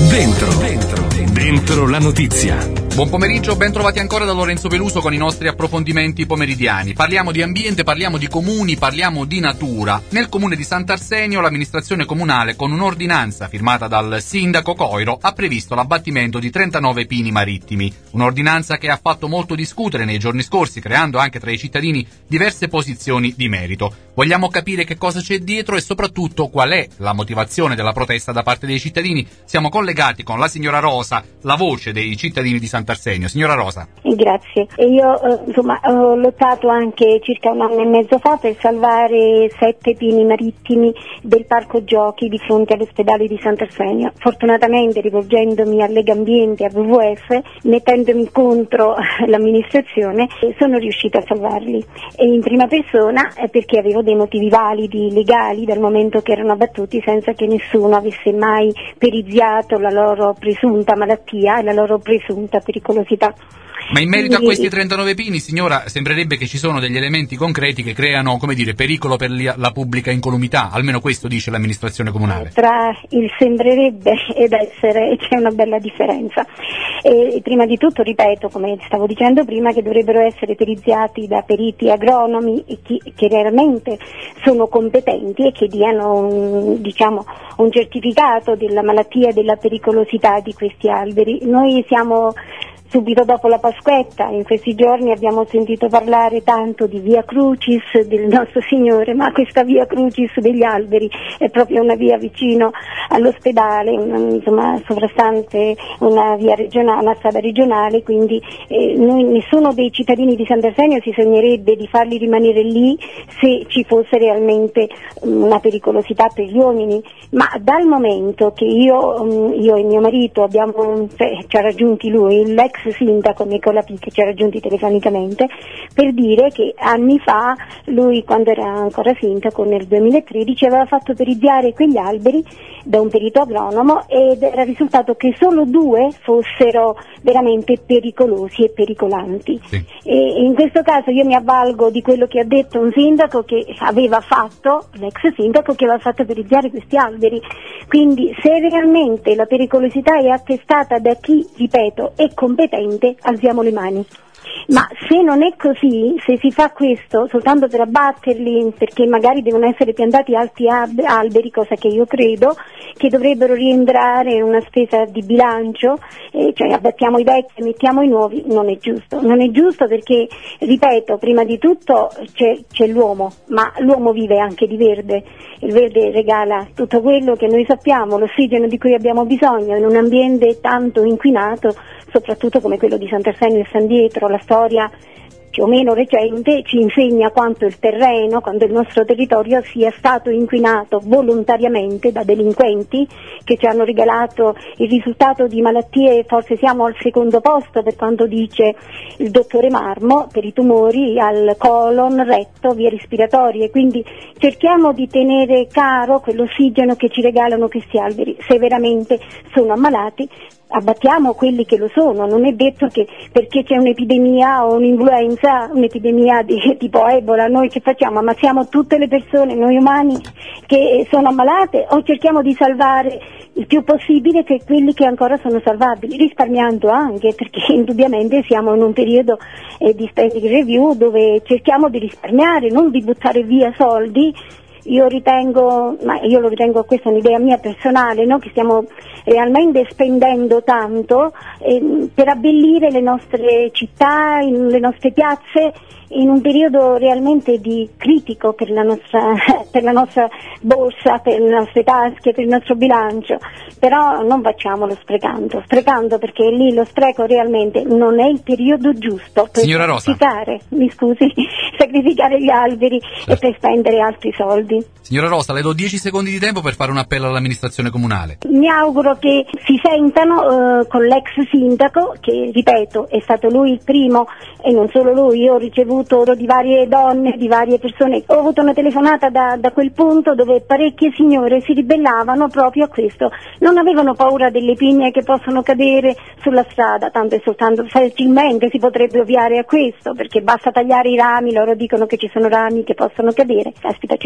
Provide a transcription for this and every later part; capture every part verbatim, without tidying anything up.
Dentro, dentro, dentro la notizia. Buon pomeriggio, ben trovati ancora da Lorenzo Peluso con i nostri approfondimenti pomeridiani. Parliamo di ambiente, parliamo di comuni, parliamo di natura. Nel comune di Sant'Arsenio l'amministrazione comunale, con un'ordinanza firmata dal sindaco Coiro, ha previsto l'abbattimento di trentanove pini marittimi. Un'ordinanza che ha fatto molto discutere nei giorni scorsi, creando anche tra i cittadini diverse posizioni di merito. Vogliamo capire che cosa c'è dietro e soprattutto qual è la motivazione della protesta da parte dei cittadini. Siamo collegati con la signora Rosa, la voce dei cittadini di Sant'Arsenio. Signora Rosa. Grazie. Io eh, insomma ho lottato anche circa un anno e mezzo fa per salvare sette pini marittimi del parco giochi di fronte all'ospedale di Sant'Arsenio. Fortunatamente, rivolgendomi a Lega Ambiente e a W W F, mettendomi contro l'amministrazione, sono riuscita a salvarli. E in prima persona eh, perché avevo dei motivi validi, legali, dal momento che erano abbattuti senza che nessuno avesse mai periziato la loro presunta malattia e la loro presunta pericolosità. Ma in merito a questi trentanove pini, signora, sembrerebbe che ci sono degli elementi concreti che creano, come dire, pericolo per la pubblica incolumità, almeno questo dice l'amministrazione comunale. Tra il sembrerebbe ed essere c'è una bella differenza. E prima di tutto, ripeto, come stavo dicendo prima, che dovrebbero essere periziati da periti agronomi che, che realmente sono competenti e che diano un, diciamo, un certificato della malattia e della pericolosità di questi alberi. Noi siamo subito dopo la Pasquetta, in questi giorni abbiamo sentito parlare tanto di Via Crucis del nostro Signore, ma questa Via Crucis degli alberi è proprio una via vicino all'ospedale, una, insomma, sovrastante una via regionale, una strada regionale, quindi eh, noi, nessuno dei cittadini di Sant'Arsenio si sognerebbe di farli rimanere lì se ci fosse realmente um, una pericolosità per gli uomini, ma dal momento che io, um, io e mio marito abbiamo, cioè, ci ha raggiunti lui, l'ex sindaco Nicola P, che ci ha raggiunti telefonicamente, per dire che anni fa lui, quando era ancora sindaco nel duemilatredici, aveva fatto periziare quegli alberi da un perito agronomo ed era risultato che solo due fossero veramente pericolosi e pericolanti. Sì. E in questo caso io mi avvalgo di quello che ha detto un sindaco che aveva fatto, l'ex sindaco che aveva fatto periziare questi alberi, quindi se realmente la pericolosità è attestata da chi, ripeto, è competente, alziamo le mani. Ma se non è così, se si fa questo soltanto per abbatterli, perché magari devono essere piantati altri alberi, cosa che io credo, che dovrebbero rientrare in una spesa di bilancio, eh, cioè abbattiamo i vecchi e mettiamo i nuovi, non è giusto. Non è giusto perché, ripeto, prima di tutto c'è, c'è l'uomo, ma l'uomo vive anche di verde. Il verde regala tutto quello che noi sappiamo, l'ossigeno di cui abbiamo bisogno in un ambiente tanto inquinato, soprattutto come quello di Sant'Arsenio e San Pietro. La storia più o meno recente ci insegna quanto il terreno, quando il nostro territorio sia stato inquinato volontariamente da delinquenti che ci hanno regalato il risultato di malattie. Forse siamo al secondo posto per quanto dice il dottore Marmo per i tumori al colon, retto, vie respiratorie, quindi cerchiamo di tenere caro quell'ossigeno che ci regalano questi alberi. Se veramente sono ammalati, abbattiamo quelli che lo sono, non è detto che perché c'è un'epidemia o un'influenza, un'epidemia di tipo Ebola, noi che facciamo? Ammazziamo tutte le persone, noi umani, che sono ammalate, o cerchiamo di salvare il più possibile che quelli che ancora sono salvabili, risparmiando anche, perché indubbiamente siamo in un periodo eh, di spending review dove cerchiamo di risparmiare, non di buttare via soldi. Io ritengo, ma io lo ritengo, questa è un'idea mia personale, no? Che stiamo realmente spendendo tanto eh, per abbellire le nostre città, in, le nostre piazze, in un periodo realmente di critico per la nostra per la nostra borsa, per le nostre tasche, per il nostro bilancio, però non facciamolo sprecando, sprecando perché lì lo spreco realmente non è il periodo giusto per Signora Rosa. sacrificare, mi scusi, sacrificare gli alberi certo. E per spendere altri soldi. Signora Rosa, le do dieci secondi di tempo per fare un appello all'amministrazione comunale. Mi auguro che si sentano eh, con l'ex sindaco, che ripeto è stato lui il primo e non solo lui. Io ho ricevuto di varie donne, di varie persone, ho avuto una telefonata da, da quel punto dove parecchie signore si ribellavano proprio a questo, non avevano paura delle pigne che possono cadere sulla strada, tanto è soltanto facilmente si potrebbe ovviare a questo, perché basta tagliare i rami, loro dicono che ci sono rami che possono cadere, caspita, ci sono tanti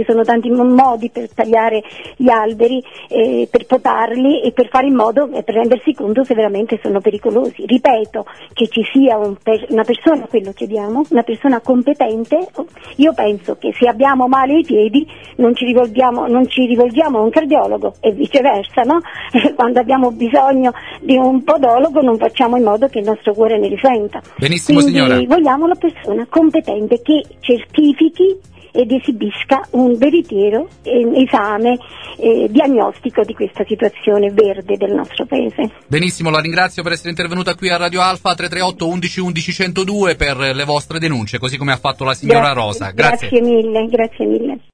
tanti modi per tagliare gli alberi, eh, per potarli e per fare in modo, eh, per rendersi conto se veramente sono pericolosi. Ripeto, che ci sia un per, una persona, quello chiediamo, una persona competente. Io penso che se abbiamo male ai piedi non ci rivolgiamo, non ci rivolgiamo a un cardiologo e viceversa, no? Quando abbiamo bisogno di un podologo non facciamo in modo che il nostro cuore ne risenta. Benissimo. Quindi signora. vogliamo una persona competente che certifichi ed esibisca un veritiero eh, esame eh, diagnostico di questa situazione verde del nostro paese. Benissimo, la ringrazio per essere intervenuta qui a Radio Alfa. Tre tre otto undici undici centodue per le vostre denunce, così come ha fatto la signora Grazie, Rosa. Grazie. Grazie mille, grazie mille.